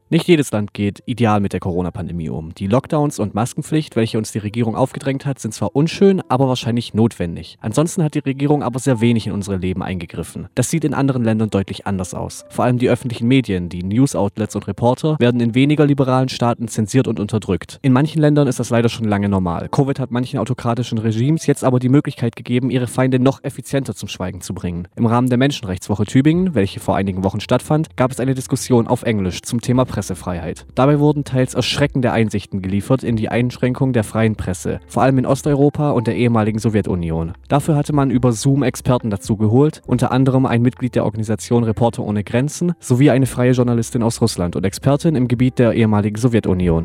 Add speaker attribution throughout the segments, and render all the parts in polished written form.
Speaker 1: Nicht jedes Land geht ideal mit der Corona-Pandemie um. Die Lockdowns und Maskenpflicht, welche uns die Regierung aufgedrängt hat, sind zwar unschön, aber wahrscheinlich notwendig. Ansonsten hat die Regierung aber sehr wenig in unsere Leben eingegriffen. Das sieht in anderen Ländern deutlich anders aus. Vor allem die öffentlichen Medien, die News-Outlets und Reporter werden in weniger liberalen Staaten zensiert und unterdrückt. In manchen Ländern ist das leider schon lange normal. Covid hat manchen autokratischen Regimes jetzt aber die Möglichkeit gegeben, ihre Feinde noch effizienter zum Schweigen zu bringen. Im Rahmen der Menschenrechtswoche Tübingen, welche vor einigen Wochen stattfand, gab es eine Diskussion auf Englisch zum Thema Pressefreiheit. Dabei wurden teils erschreckende Einsichten geliefert in die Einschränkung der freien Presse, vor allem in Osteuropa und der ehemaligen Sowjetunion. Dafür hatte man über Zoom Experten dazu geholt, unter anderem ein Mitglied der Organisation Reporter ohne Grenzen sowie eine freie Journalistin aus Russland und Expertin im Gebiet der ehemaligen Sowjetunion.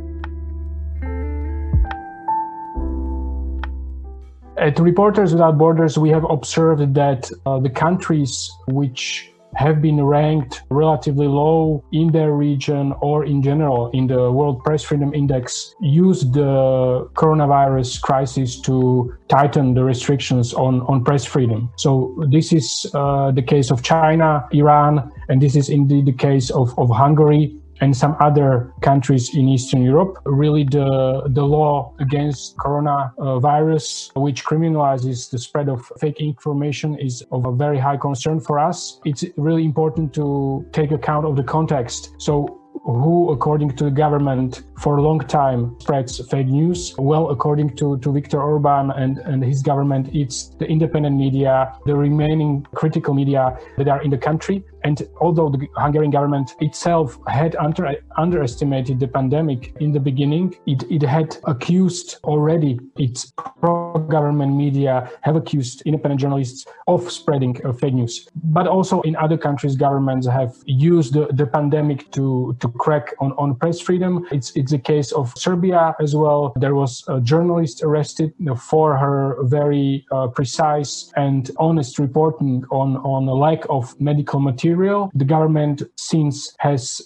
Speaker 2: At Reporters Without Borders, we have observed that the countries which have been ranked relatively low in their region or in general in the World Press Freedom Index used the coronavirus crisis to tighten the restrictions on press freedom. So this is the case of China, Iran, and this is indeed the case of Hungary and some other countries in Eastern Europe. Really, the law against coronavirus, which criminalizes the spread of fake information, is of a very high concern for us. It's really important to take account of the context. So who, according to the government, for a long time spreads fake news? Well, according to Viktor Orban and his government, it's the independent media, the remaining critical media that are in the country. And although the Hungarian government itself had underestimated the pandemic in the beginning, it had accused already its pro-government media, have accused independent journalists of spreading fake news. But also in other countries, governments have used the pandemic to crack on press freedom. It's the case of Serbia as well. There was a journalist arrested for her very precise and honest reporting on a lack of medical material. The government since has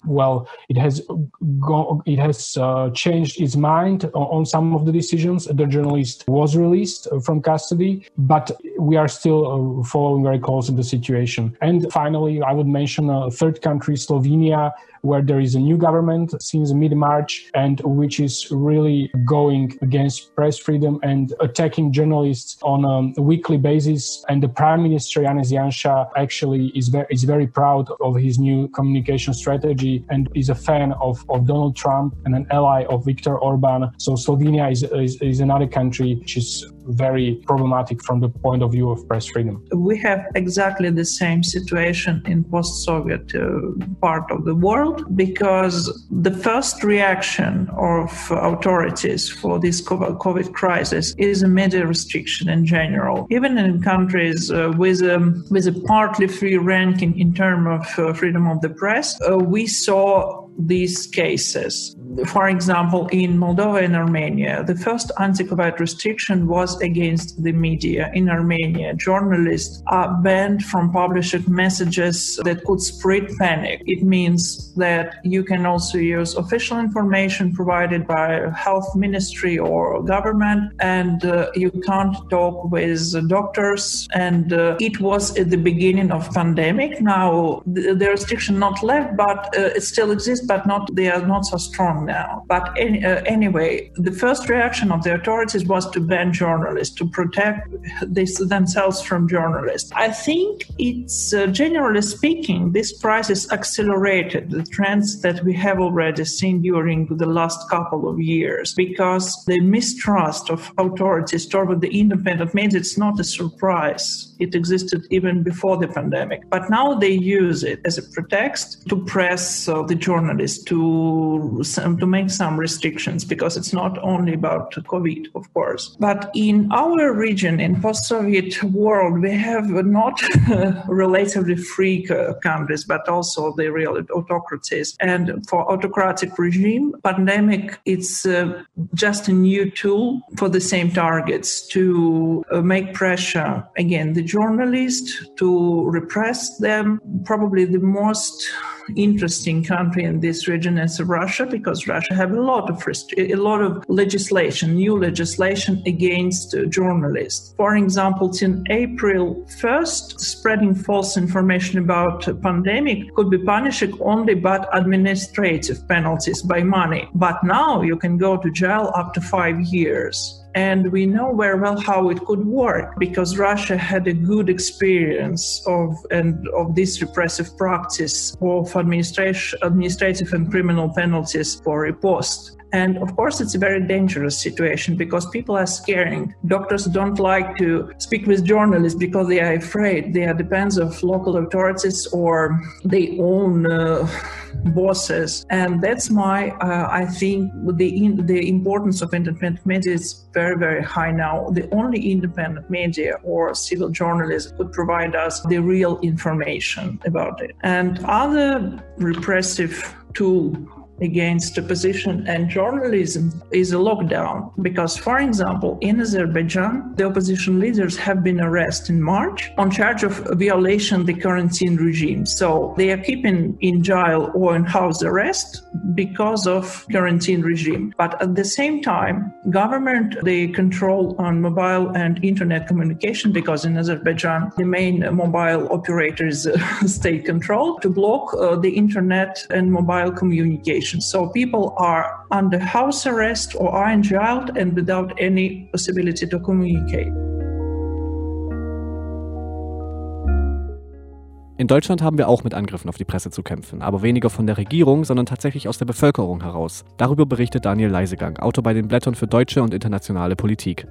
Speaker 2: changed its mind on some of the decisions. The journalist was released from custody, but we are still following very closely the situation. And finally, I would mention a third country, Slovenia, where there is a new government since mid-March and which is really going against press freedom and attacking journalists on a weekly basis. And the Prime Minister, Janez Janša, actually is very proud of his new communication strategy and is a fan of Donald Trump and an ally of Viktor Orban. So Slovenia is another country which is very problematic from the point of view of press freedom.
Speaker 3: We have exactly the same situation in post-Soviet part of the world, because the first reaction of authorities for this COVID crisis is a media restriction in general. Even in countries with a partly free ranking in terms of freedom of the press, we saw these cases. For example, in Moldova and Armenia, the first anti-COVID restriction was against the media. In Armenia, journalists are banned from publishing messages that could spread panic. It means that you can also use official information provided by health ministry or government, and you can't talk with doctors. And it was at the beginning of pandemic. Now the restriction not left, but it still exists, but they are not so strong now. But anyway, the first reaction of the authorities was to ban journalists, to protect themselves from journalists. I think it's, generally speaking, this crisis accelerated the trends that we have already seen during the last couple of years, because the mistrust of authorities toward the independent media, it's not a surprise. It existed even before the pandemic. But now they use it as a pretext to press the journalists to make some restrictions, because it's not only about COVID, of course. But in our region, in post-Soviet world, we have not relatively free countries, but also the real autocracies. And for autocratic regime, pandemic, it's just a new tool for the same targets, to make pressure, again, the journalists, to repress them. Probably the most interesting country in this region is Russia, because Russia have a lot of legislation, new legislation against journalists. For example, in April 1st, spreading false information about a pandemic could be punished only by administrative penalties by money. But now you can go to jail up to 5 years. And we know very well how it could work, because Russia had a good experience of this repressive practice of administrative and criminal penalties for riposte. And of course, it's a very dangerous situation because people are scaring. Doctors don't like to speak with journalists because they are afraid. They are depends of local authorities or their own bosses. And that's why I think the importance of independent media is very, very high now. The only independent media or civil journalism could provide us the real information about it. And other repressive tool against opposition and journalism is a lockdown. Because, for example, in Azerbaijan, the opposition leaders have been arrested in March on charge of violation of the quarantine regime. So they are keeping in jail or in house arrest because of quarantine regime. But at the same time, government, they control on mobile and internet communication, because in Azerbaijan, the main mobile operator is state controlled, to block the internet and mobile communication. So people are under house arrest or are in jail and without any possibility to communicate.
Speaker 1: In Deutschland haben wir auch mit Angriffen auf die Presse zu kämpfen, aber weniger von der Regierung, sondern tatsächlich aus der Bevölkerung heraus. Darüber berichtet Daniel Leisegang, Autor bei den Blättern für deutsche und internationale Politik.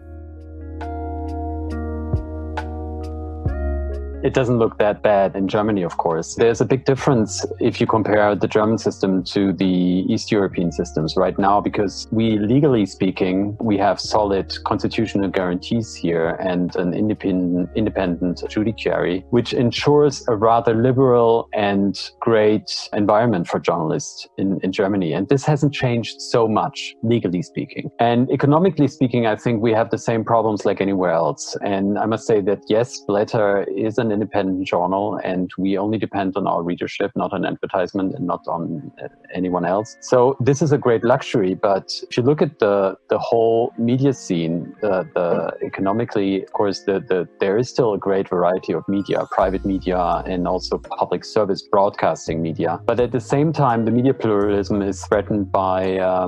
Speaker 4: It doesn't look that bad in Germany, of course. There's a big difference if you compare the German system to the East European systems right now, because legally speaking, we have solid constitutional guarantees here and an independent judiciary, which ensures a rather liberal and great environment for journalists in Germany. And this hasn't changed so much, legally speaking. And economically speaking, I think we have the same problems like anywhere else. And I must say that, yes, Blätter is an independent journal, and we only depend on our readership, not on advertisement and not on anyone else. So this is a great luxury. But if you look at the whole media scene, the economically, of course, there is still a great variety of media, private media and also public service broadcasting media. But at the same time, the media pluralism is threatened by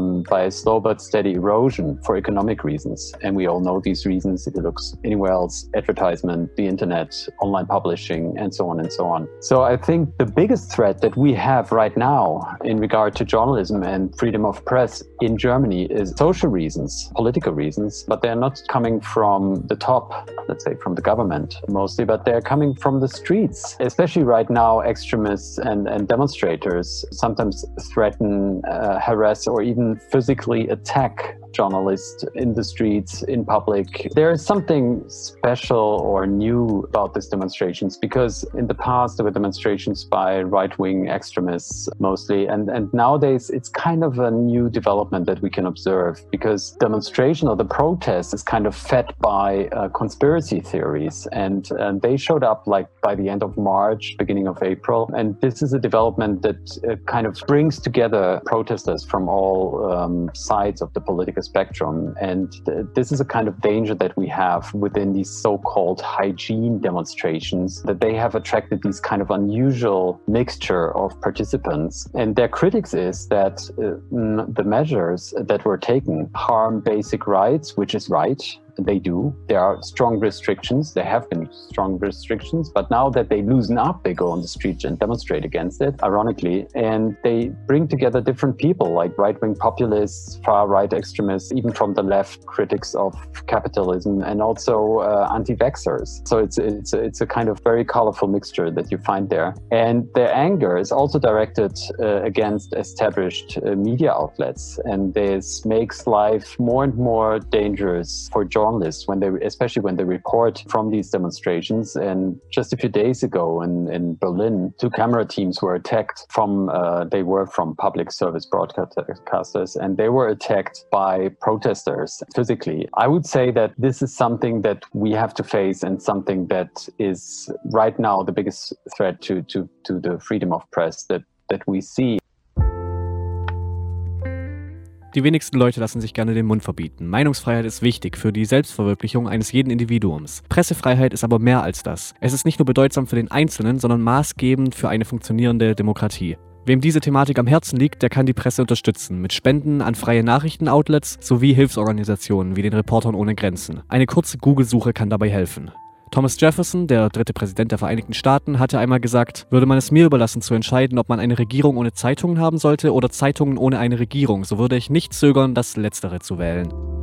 Speaker 4: a slow but steady erosion for economic reasons. And we all know these reasons. If you look anywhere else, advertisement, the internet, online publishing, and so on and so on. So I think the biggest threat that we have right now in regard to journalism and freedom of press in Germany is social reasons, political reasons, but they're not coming from the top, let's say from the government mostly, but they're coming from the streets. Especially right now, extremists and demonstrators sometimes threaten, harass, or even physically attack journalists in the streets, in public. There is something special or new about these demonstrations, because in the past there were demonstrations by right-wing extremists mostly, and nowadays it's kind of a new development that we can observe, because demonstration or the protest is kind of fed by conspiracy theories, and they showed up like by the end of March, beginning of April, and this is a development that kind of brings together protesters from all sides of the political spectrum. And this is a kind of danger that we have within these so-called hygiene demonstrations, that they have attracted these kind of unusual mixture of participants. And their critics is that the measures that were taken harm basic rights, which is right. They do. There are strong restrictions. There have been strong restrictions, but now that they loosen up, they go on the street and demonstrate against it, ironically, and they bring together different people, like right-wing populists, far-right extremists, even from the left, critics of capitalism, and also anti-vaxxers. So it's a kind of very colorful mixture that you find there. And their anger is also directed against established media outlets, and this makes life more and more dangerous for journalists, especially when they report from these demonstrations. And just a few days ago in Berlin, 2 camera teams were attacked they were from public service broadcasters, and they were attacked by protesters physically. I would say that this is something that we have to face, and something that is right now the biggest threat to the freedom of press, that that we see.
Speaker 1: Die wenigsten Leute lassen sich gerne den Mund verbieten. Meinungsfreiheit ist wichtig für die Selbstverwirklichung eines jeden Individuums. Pressefreiheit ist aber mehr als das. Es ist nicht nur bedeutsam für den Einzelnen, sondern maßgebend für eine funktionierende Demokratie. Wem diese Thematik am Herzen liegt, der kann die Presse unterstützen, mit Spenden an freie Nachrichtenoutlets sowie Hilfsorganisationen wie den Reportern ohne Grenzen. Eine kurze Google-Suche kann dabei helfen. Thomas Jefferson, der 3. Präsident der Vereinigten Staaten, hatte einmal gesagt, würde man es mir überlassen zu entscheiden, ob man eine Regierung ohne Zeitungen haben sollte oder Zeitungen ohne eine Regierung, so würde ich nicht zögern, das Letztere zu wählen.